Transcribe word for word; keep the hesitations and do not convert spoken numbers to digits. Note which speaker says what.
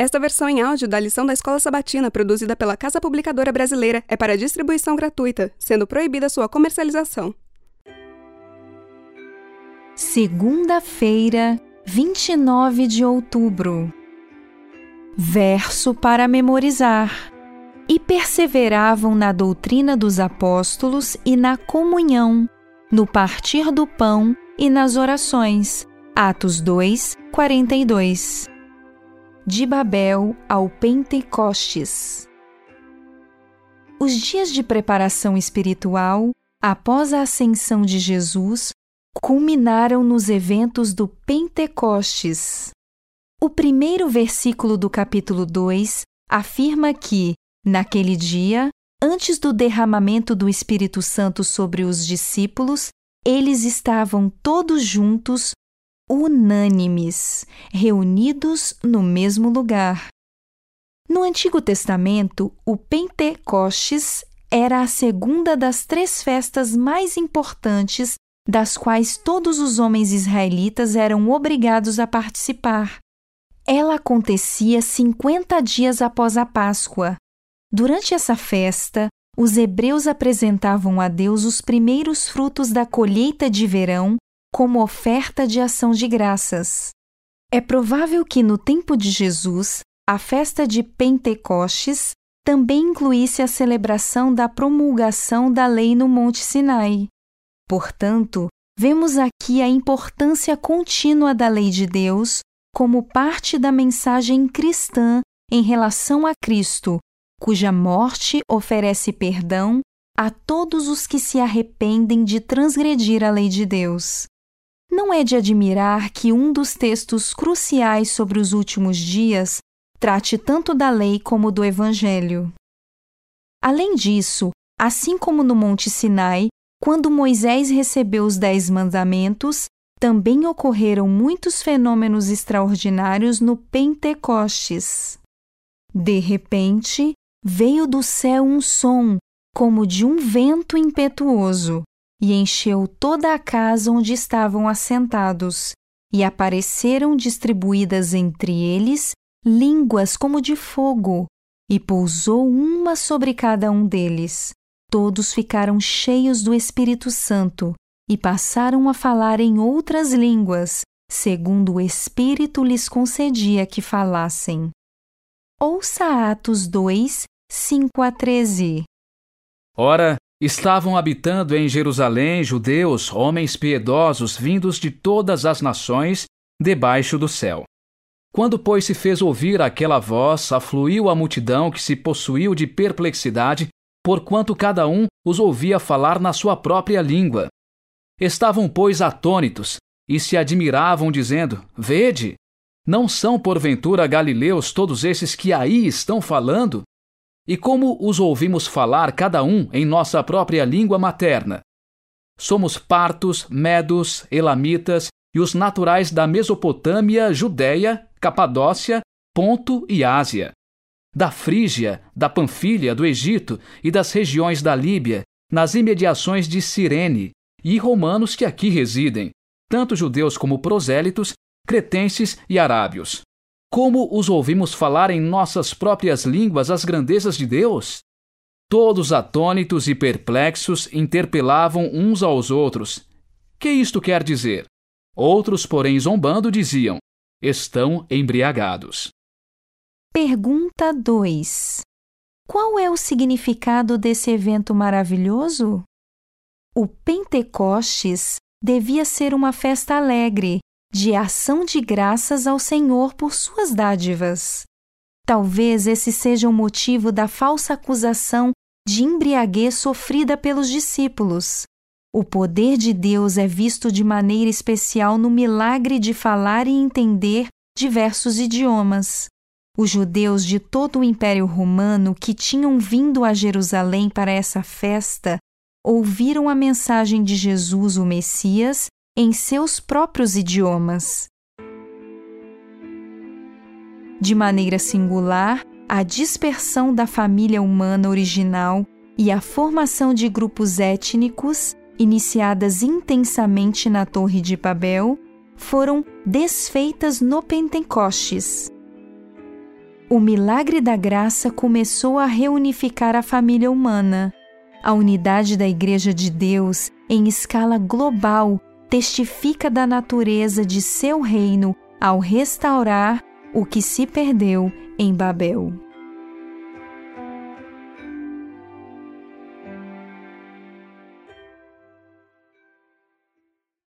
Speaker 1: Esta versão em áudio da lição da Escola Sabatina, produzida pela Casa Publicadora Brasileira, é para distribuição gratuita, sendo proibida sua comercialização.
Speaker 2: Segunda-feira, vinte e nove de outubro. Verso para memorizar. E perseveravam na doutrina dos apóstolos e na comunhão, no partir do pão e nas orações. Atos dois, quarenta e dois. De Babel ao Pentecostes. Os dias de preparação espiritual, após a ascensão de Jesus, culminaram nos eventos do Pentecostes. O primeiro versículo do capítulo dois afirma que, naquele dia, antes do derramamento do Espírito Santo sobre os discípulos, eles estavam todos juntos, unânimes, reunidos no mesmo lugar. No Antigo Testamento, o Pentecostes era a segunda das três festas mais importantes das quais todos os homens israelitas eram obrigados a participar. Ela acontecia cinquenta dias após a Páscoa. Durante essa festa, os hebreus apresentavam a Deus os primeiros frutos da colheita de verão como oferta de ação de graças. É provável que no tempo de Jesus, a festa de Pentecostes também incluísse a celebração da promulgação da lei no Monte Sinai. Portanto, vemos aqui a importância contínua da lei de Deus como parte da mensagem cristã em relação a Cristo, cuja morte oferece perdão a todos os que se arrependem de transgredir a lei de Deus. Não é de admirar que um dos textos cruciais sobre os últimos dias trate tanto da lei como do Evangelho. Além disso, assim como no Monte Sinai, quando Moisés recebeu os Dez Mandamentos, também ocorreram muitos fenômenos extraordinários no Pentecostes. De repente, veio do céu um som, como de um vento impetuoso, e encheu toda a casa onde estavam assentados, e apareceram distribuídas entre eles línguas como de fogo, e pousou uma sobre cada um deles. Todos ficaram cheios do Espírito Santo e passaram a falar em outras línguas, segundo o Espírito lhes concedia que falassem. Ouça Atos dois, cinco a treze.
Speaker 3: Ora, estavam habitando em Jerusalém judeus, homens piedosos vindos de todas as nações, debaixo do céu. Quando, pois, se fez ouvir aquela voz, afluiu a multidão que se possuiu de perplexidade, porquanto cada um os ouvia falar na sua própria língua. Estavam, pois, atônitos, e se admiravam, dizendo: Vede, não são porventura galileus todos esses que aí estão falando? E como os ouvimos falar cada um em nossa própria língua materna? Somos partos, medos, elamitas e os naturais da Mesopotâmia, Judéia, Capadócia, Ponto e Ásia, da Frígia, da Panfilha, do Egito e das regiões da Líbia, nas imediações de Cirene, e romanos que aqui residem, tanto judeus como prosélitos, cretenses e arábios. Como os ouvimos falar em nossas próprias línguas as grandezas de Deus? Todos atônitos e perplexos interpelavam uns aos outros. Que isto quer dizer? Outros, porém, zombando, diziam: Estão embriagados.
Speaker 2: Pergunta dois. Qual é o significado desse evento maravilhoso? O Pentecostes devia ser uma festa alegre, de ação de graças ao Senhor por suas dádivas. Talvez esse seja o motivo da falsa acusação de embriaguez sofrida pelos discípulos. O poder de Deus é visto de maneira especial no milagre de falar e entender diversos idiomas. Os judeus de todo o Império Romano que tinham vindo a Jerusalém para essa festa ouviram a mensagem de Jesus, o Messias, em seus próprios idiomas. De maneira singular, a dispersão da família humana original e a formação de grupos étnicos, iniciadas intensamente na Torre de Babel, foram desfeitas no Pentecostes. o milagre da graça começou a reunificar a família humana. A unidade da Igreja de Deus, em escala global, testifica da natureza de seu reino ao restaurar o que se perdeu em Babel.